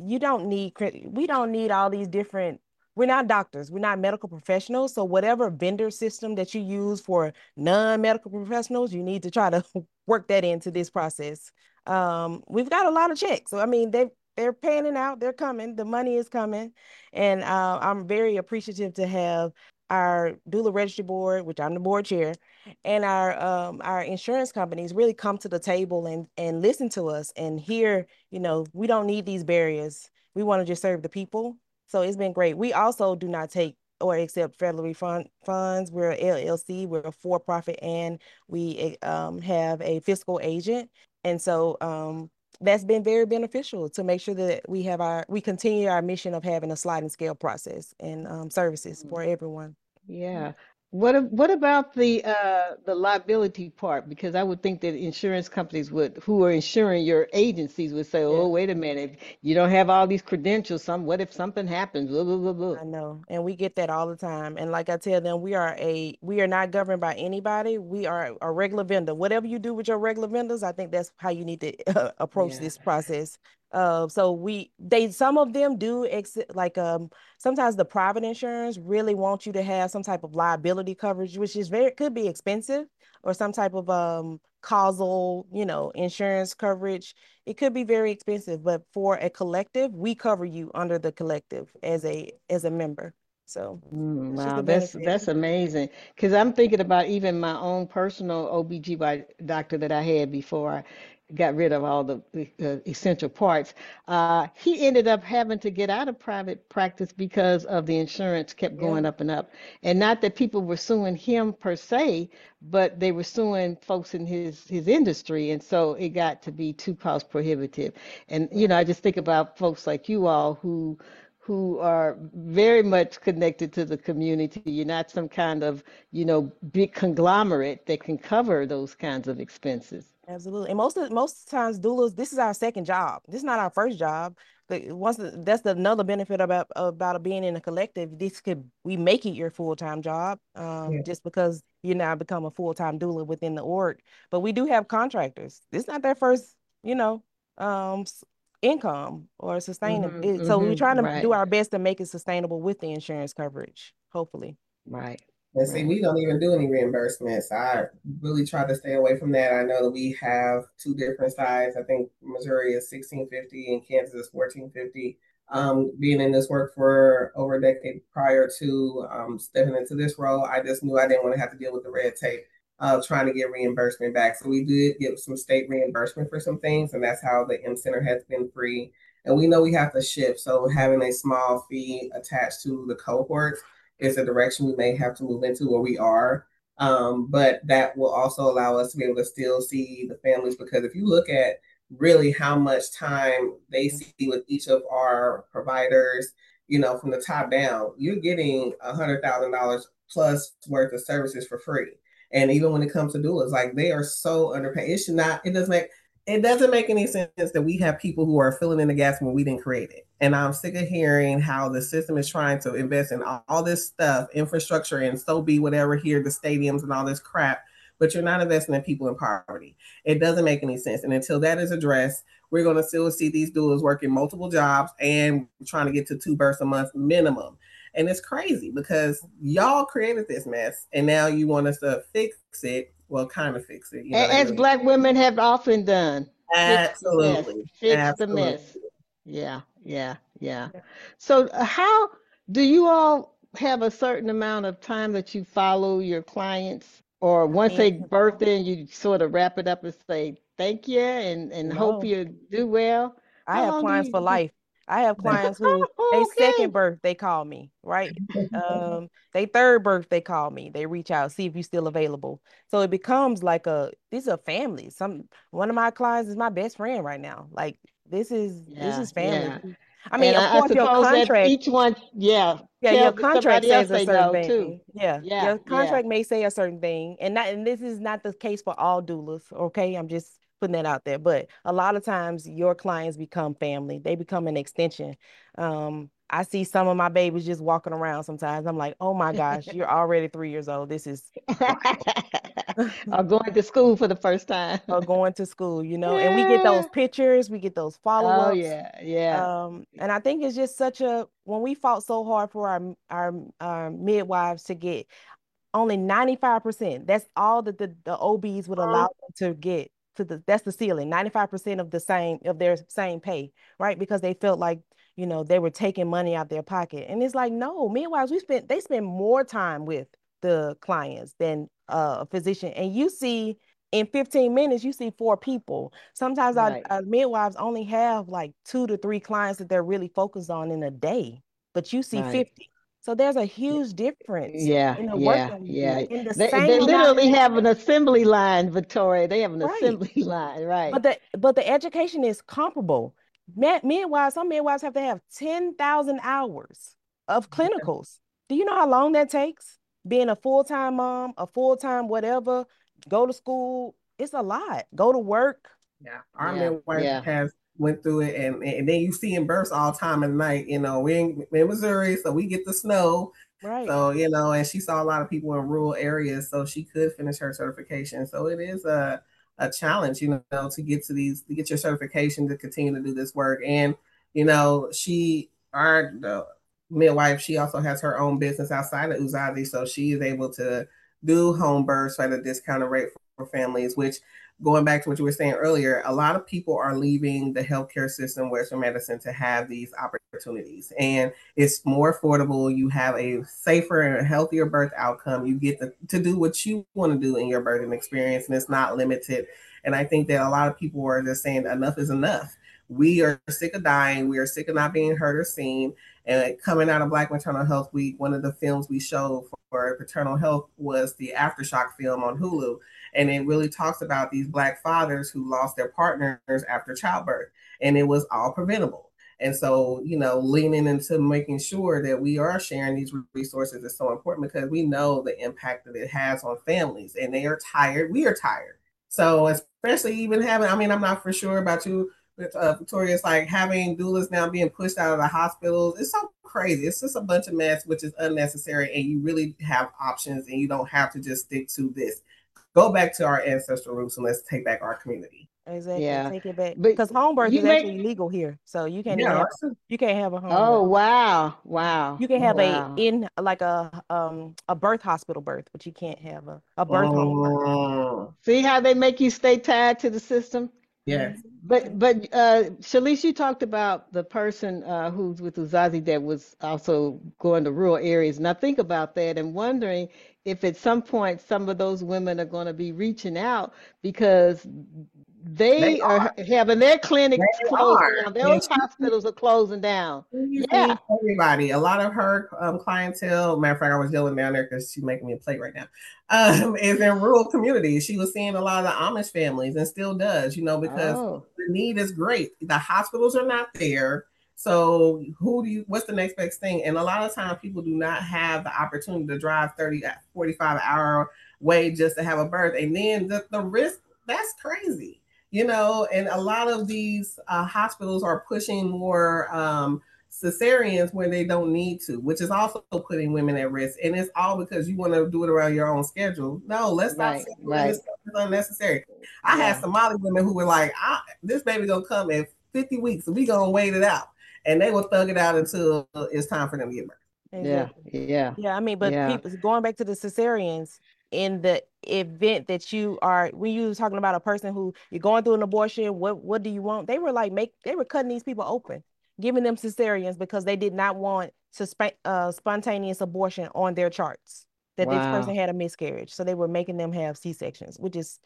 we don't need all these different, we're not doctors, we're not medical professionals. So whatever vendor system that you use for non-medical professionals, you need to try to work that into this process. We've got a lot of checks. So I mean, they're panning out, they're coming, the money is coming. And I'm very appreciative to have our doula registry board, which I'm the board chair, and our insurance companies really come to the table and listen to us and hear, we don't need these barriers. We want to just serve the people. So it's been great. We also do not take or accept federal funds. We're a LLC, we're a for-profit, and we have a fiscal agent. And so that's been very beneficial to make sure that we continue our mission of having a sliding scale process and services for everyone.
Yeah. What about the liability part? Because I would think that insurance companies who are insuring your agencies would say,
Yeah.
"Oh, wait a minute, you don't have all these credentials. What if something happens? Blah, blah, blah, blah."
I know, and we get that all the time. And like I tell them, we are not governed by anybody. We are a regular vendor. Whatever you do with your regular vendors, I think that's how you need to approach
Yeah.
this process. So some of them do like sometimes the private insurance really want you to have some type of liability coverage, which is could be expensive, or some type of causal, insurance coverage, it could be very expensive. But for a collective, we cover you under the collective as a member. So it's just
Wow,
a benefit.
that's amazing. Because I'm thinking about even my own personal OBGYN doctor that I had before I got rid of all the essential parts. He ended up having to get out of private practice because of the insurance kept
Yeah,
going up and up. And not that people were suing him per se, but they were suing folks in his industry. And so it got to be too cost prohibitive. And I just think about folks like you all who are very much connected to the community. You're not some kind of, big conglomerate that can cover those kinds of expenses.
absolutely. And most times doulas, this is our second job. This is not our first job. But that's another benefit about being in a collective. We make it your full-time job,
Yeah.
just because you now become a full-time doula within the org. But we do have contractors. This is not their first, you know, income or sustainable. So we're trying to do
Right,
our best to make it sustainable with the insurance coverage, hopefully.
right,
And see,
right.
we don't even do any reimbursements. I really try to stay away from that. I know that we have two different sides. I think Missouri is 1650 and Kansas is 1450. Being in this work for over a decade prior to stepping into this role, I just knew I didn't want to have to deal with the red tape of trying to get reimbursement back. So we did get some state reimbursement for some things, and that's how the M Center has been free. And we know we have to shift. So having a small fee attached to the cohorts is a direction we may have to move into where we are. But that will also allow us to be able to still see the families, because if you look at really how much time they see with each of our providers, from the top down, you're getting $100,000 plus worth of services for free. And even when it comes to doulas, like they are so underpaid. It doesn't make any sense that we have people who are filling in the gaps when we didn't create it. And I'm sick of hearing how the system is trying to invest in all this stuff, infrastructure, and so be whatever here, the stadiums and all this crap, but you're not investing in people in poverty. It doesn't make any sense. And until that is addressed, we're going to still see these doulas working multiple jobs and trying to get to 2 births a month minimum. And it's crazy because y'all created this mess and now you want us to fix it. Well, kind of fix it. They
As
really
Black women have often done, fix the mess,
absolutely,
fix the
absolutely.
mess. Yeah, yeah, yeah. So, how do you all have a certain amount of time that you follow your clients, or once
And
they birth in, you sort of wrap it up and say thank you and hope
no.
you do well?
I
How
have
long do
clients for
you?
life. I have clients who they
Oh,
second
okay.
birth, they call me, right? They third birth, they call me. They reach out, see if you're still available. So it becomes like these are families. One of my clients is my best friend right now. Like this
Yeah,
is family.
yeah.
I mean,
And
of
I
course, your
suppose that
contract,
each one, yeah,
yeah, your
tell
contract
somebody else
says a
they
certain
know too.
thing. Yeah,
Yeah,
your
yeah.
contract may say a certain thing, and this is not the case for all doulas. Okay, I'm just putting that out there. But a lot of times, your clients become family. They become an extension. I see some of my babies just walking around sometimes. I'm like, oh my gosh, you're already 3 years old. This is wild.
Or going to school for the first time.
Or going to school, and we get
Yeah.
those pictures, we get those
Oh
follow-ups.
yeah, yeah.
And I think it's just when we fought so hard for our midwives to get only 95%. That's all that the OBs would allow them to get that's the ceiling, 95% of their same pay, right? Because they felt like, they were taking money out their pocket. And it's like, no, midwives, they spend more time with the clients than a physician. And you see in 15 minutes, you see 4 people. Sometimes
Right,
our midwives only have like 2 to 3 clients that they're really focused on in a day, but you see
right.
50. So there's a huge difference
Yeah,
in the work
yeah,
that we do
yeah.
in the
They
same amount of
literally have an
time.
assembly line, Victoria. They have an
Right.
assembly line, right?
But the education is comparable. Some midwives have to have 10,000 hours of clinicals. Do you know how long that takes? Being a full-time mom, a full-time whatever, go to school, it's a lot. Go to work.
Yeah, our
Yeah,
midwife
yeah.
has went through it, and then you see in births all time of night. We in Missouri, so we get the snow.
Right.
So and she saw a lot of people in rural areas, so she could finish her certification. So it is a challenge, to get your certification to continue to do this work. And the midwife, she also has her own business outside of Uzazi, so she is able to do home births at a discounted rate for families, which going back to what you were saying earlier, a lot of people are leaving the healthcare system, Western medicine, to have these opportunities. And it's more affordable. You have a safer and a healthier birth outcome. You get to do what you want to do in your birthing experience, and it's not limited. And I think that a lot of people are just saying enough is enough. We are sick of dying. We are sick of not being heard or seen. And coming out of Black Maternal Health Week, one of the films we showed for maternal health was the Aftershock film on Hulu. And it really talks about these Black fathers who lost their partners after childbirth. And it was all preventable. And so, leaning into making sure that we are sharing these resources is so important, because we know the impact that it has on families, and they are tired. We are tired. So especially even having, I'm not for sure about you, Victoria, it's like having doulas now being pushed out of the hospitals. It's so crazy. It's just a bunch of mess, which is unnecessary. And you really have options, and you don't have to just stick to this. Go back to our ancestral roots, and let's take back our community.
Exactly.
Yeah.
Take it back.
But
Because home birth
you
is
make,
actually legal here. So you can't even
Yeah,
have a home
oh,
birth.
wow.
You can have
Wow.
a birth hospital birth, but you can't have a birth home birth.
See how they make you stay tied to the system?
yes.
But Shalice, you talked about the person who's with Uzazi that was also going to rural areas, and I think about that and wondering if at some point some of those women are going to be reaching out because
They
they are having their clinics
They
closed
are.
down,
And
those hospitals are closing down.
she
Yeah.
sees everybody. A lot of her clientele, matter of fact, I was yelling down there because she's making me a plate right now, is in rural communities. She was seeing a lot of the Amish families and still does, because
Oh,
the need is great. The hospitals are not there. So what's the next best thing? And a lot of times people do not have the opportunity to drive 30, 45-hour way just to have a birth. And then the risk, that's crazy. And a lot of these hospitals are pushing more cesareans when they don't need to, which is also putting women at risk. And it's all because you want to do it around your own schedule. No, let's stop
right,
saying this stuff is unnecessary. I had
yeah,
Somali women who were like, this baby gonna come in 50 weeks, and we gonna wait it out. And they will thug it out until it's time for them to get birth.
yeah,
Exactly.
yeah,
Yeah, but
yeah.
people going back to the cesareans, in the event that when you were talking about a person who you're going through an abortion, what do you want? They were they were cutting these people open, giving them cesareans because they did not want spontaneous abortion on their charts, that this person
Wow.
had a miscarriage. So they were making them have C-sections,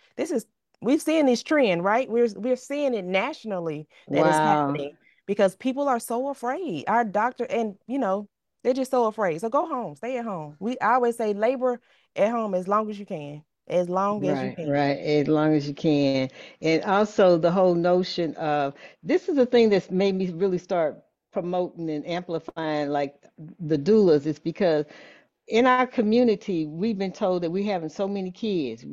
we've seen this trend, right? We're seeing it nationally that is
Wow.
happening because people are so afraid. Our doctor, and they're just so afraid. So go home, stay at home. I always say labor at home as long as you can, as long as you
Right,
can.
right, as long as you can. And also the whole notion of this is the thing that's made me really start promoting and amplifying like the doulas is because in our community, we've been told that we're having so many kids,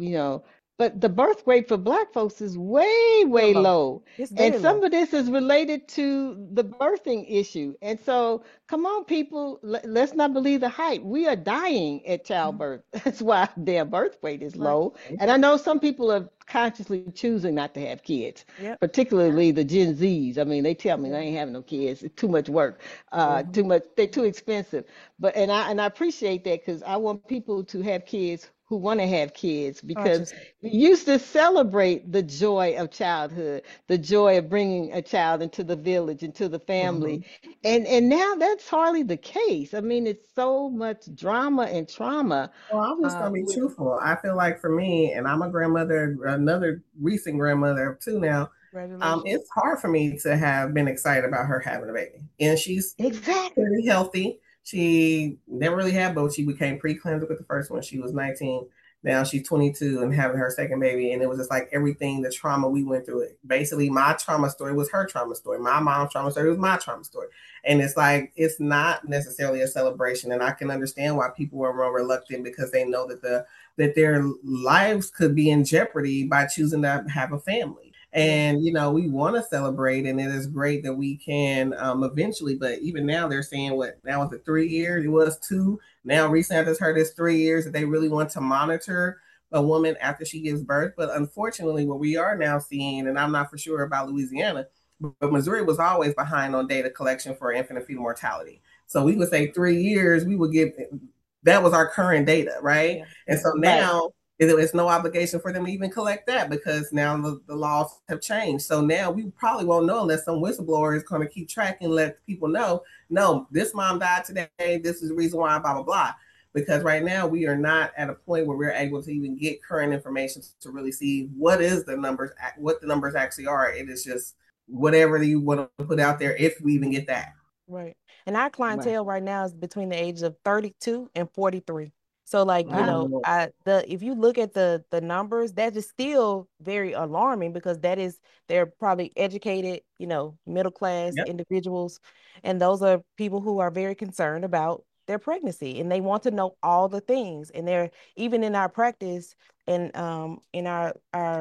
but the birth rate for Black folks is way,
Real
way
low.
low.
It's
And
very
some
low.
of this is related to the birthing issue. And so, come on, people, let's not believe the hype. We are dying at childbirth. That's why their birth rate is
Right.
low. And I know some people are consciously choosing not to have kids,
Yep.
particularly the Gen Zs. I mean, they tell me
Yeah.
they ain't having no kids. It's too much work,
Mhm.
too much. They're too expensive. But and I appreciate that because I want people to have kids who want to have kids because
Conscious.
we used to celebrate the joy of childhood, the joy of bringing a child into the village, into the family,
Mhm.
and now that's hardly the case. I mean, it's so much drama and trauma
Well, I'm just gonna be
with.
truthful. I feel like for me, and I'm a grandmother, another recent grandmother of two now.
Congratulations.
It's hard for me to have been excited about her having a baby, and she's
Exactly.
pretty healthy. She never really had both. She became pre-cleansed with the first one. She was 19. Now she's 22 and having her second baby. And it was just like everything, the trauma we went through. It basically, my trauma story was her trauma story. My mom's trauma story was my trauma story. And it's like it's not necessarily a celebration. And I can understand why people are more reluctant because they know that their lives could be in jeopardy by choosing to have a family.
Yeah.
And we want to celebrate, and it is great that we can eventually. But even now, they're saying what now was it 3 years? It was two. Now, recently, I just heard it's 3 years that they really want to monitor a woman after she gives birth. But unfortunately, what we are now seeing, and I'm not for sure about Louisiana, but Missouri was always behind on data collection for infant and fetal mortality. So we would say 3 years. We would give that was our current data, right?
Yeah.
And so
Right.
now It's no obligation for them to even collect that because now the laws have changed. So now we probably won't know unless some whistleblower is going to keep tracking and let people know, no, this mom died today. This is the reason why, blah, blah, blah. Because right now we are not at a point where we're able to even get current information to really see what the numbers actually are. It is just whatever you want to put out there, if we even get that.
Right. And our clientele right now is between the ages of 32 and 43. So like, you know, if you look at the numbers, that is still very alarming because they're probably educated, you know, middle class individuals. And those are people who are very concerned about their pregnancy and they want to know all the things. And they're even in our practice and in our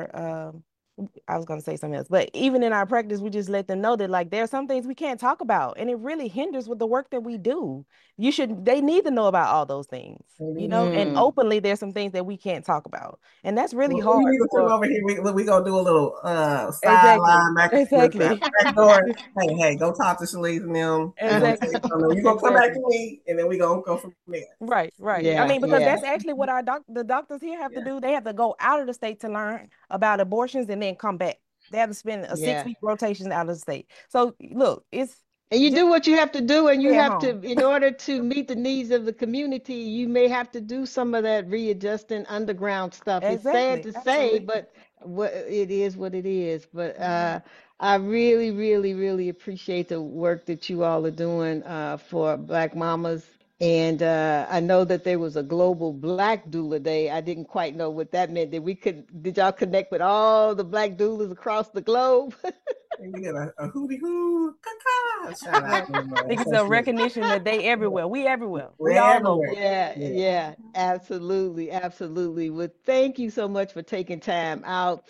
I was going to say something else, but even in our practice, we just let them know that like there are some things we can't talk about, and it really hinders with the work that we do. They need to know about all those things, you know, and openly there's some things that we can't talk about, and that's really hard.
We need to come over here. We gonna do a little sideline back door. Hey, go talk to Shalise and them. Exactly. You gonna come back to me, and then we gonna go from there.
Right. Yeah, I mean, because that's actually what the doctors here have to do. They have to go out of the state to learn about abortions and then come back. They have to spend a 6-week rotation out of the state. So look,
and you do what you have to do, and you have to, in order to meet the needs of the community, you may have to do some of that readjusting underground stuff. Exactly. It's sad to say, but it is what it is. But I really, really, really appreciate the work that you all are doing for Black mamas. And I know that there was a global Black doula day. I didn't quite know what that meant. Did y'all connect with all the Black doulas across the globe?
We get a hootie hoo, shout out.
It's a recognition that they everywhere. We everywhere. We all over.
Yeah, absolutely. Well, thank you so much for taking time out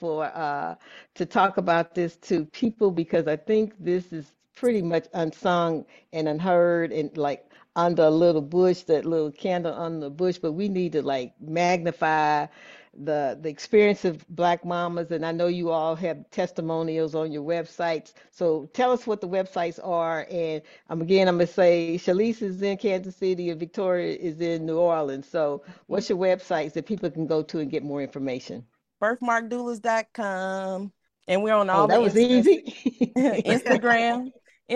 to talk about this to people, because I think this is pretty much unsung and unheard and like under a little bush, that little candle under the bush, but we need to like magnify the experience of Black mamas. And I know you all have testimonials on your websites. So tell us what the websites are. And I'm going to say Shalise is in Kansas City and Victoria is in New Orleans. So what's your websites that people can go to and get more information?
birthmarkdoulas.com. And we're on all
that was easy.
Instagram,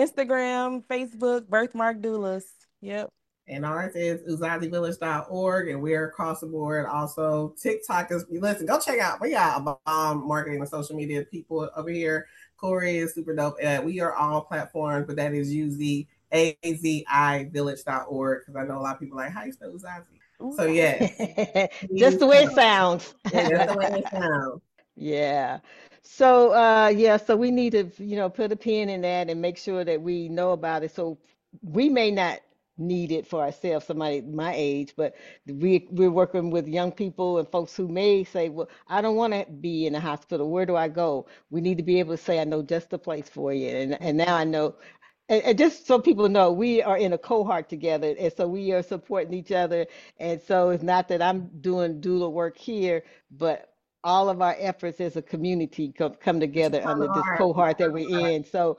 Facebook, Birthmark Doulas. Yep.
And ours is uzazivillage.org, and we're across the board. Also, TikTok is, listen, go check out. We got marketing and social media people over here. Corey is super dope. We are all platforms, but that is uzazivillage.org, because I know a lot of people are like, how you spell Uzazi? So, yeah.
Just the way it sounds.
Just the way it sounds.
Yeah. So, so we need to, put a pin in that and make sure that we know about it. So we may not need it for ourselves, somebody my age, but we're working with young people and folks who may say, well, I don't want to be in a hospital. Where do I go? We need to be able to say, I know just the place for you. And now I know. And just so people know, we are in a cohort together, and so we are supporting each other. And so it's not that I'm doing doula work here, but all of our efforts as a community come together under this cohort that we're in. So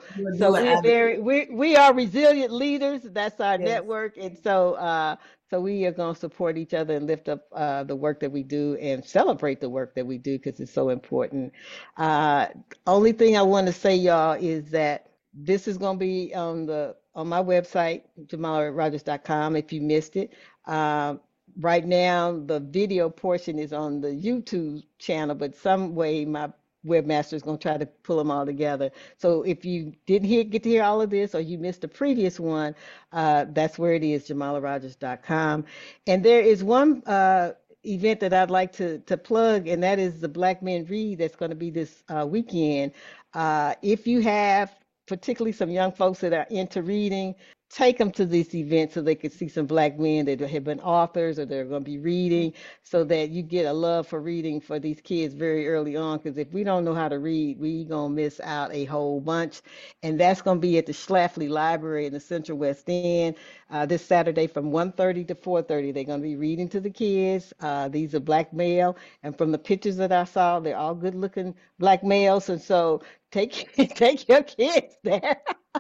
we are resilient leaders. That's our network, and so we are going to support each other and lift up the work that we do and celebrate the work that we do, because it's so important. Only thing I want to say, y'all, is that this is going to be on my website, JamalaRogers.com, if you missed it. Right now, the video portion is on the YouTube channel, but some way my webmaster is going to try to pull them all together. So if you didn't get to hear all of this, or you missed the previous one, that's where it is, JamalaRogers.com. And there is one event that I'd like to plug, and that is the Black Men Read that's going to be this weekend. If you have particularly some young folks that are into reading, take them to this event so they can see some Black men that have been authors or they're going to be reading, so that you get a love for reading for these kids very early on. Because if we don't know how to read, we're going to miss out a whole bunch. And that's going to be at the Schlafly Library in the Central West End this Saturday from 1:30 to 4:30. They're going to be reading to the kids. These are Black male. And from the pictures that I saw, they're all good looking Black males. And so take your kids there.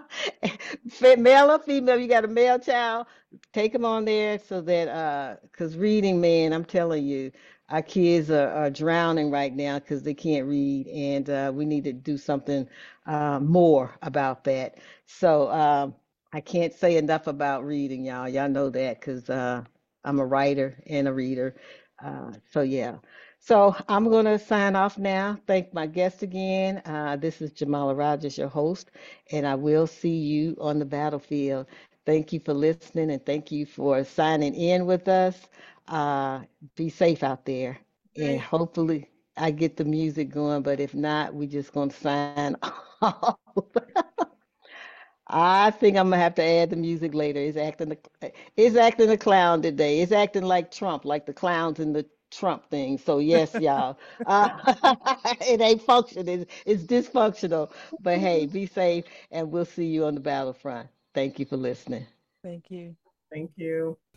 Male or female, you got a male child, take them on there, so that because reading, man, I'm telling you, our kids are drowning right now because they can't read, and we need to do something more about that. So I can't say enough about reading, y'all. Y'all know that because I'm a writer and a reader. So yeah. So I'm going to sign off now. Thank my guest again. This is Jamala Rogers, your host, and I will see you on the battlefield. Thank you for listening and thank you for signing in with us. Uh, be safe out there, and
Right.
hopefully I get the music going. But if not, we just gonna sign off. I think I'm gonna have to add the music later. It's acting a clown today. It's acting like Trump, like the clowns in the Trump thing. So yes, y'all, it ain't functioning. It's dysfunctional. But hey, be safe, and we'll see you on the battlefront. Thank you for listening.
Thank you.
Thank you.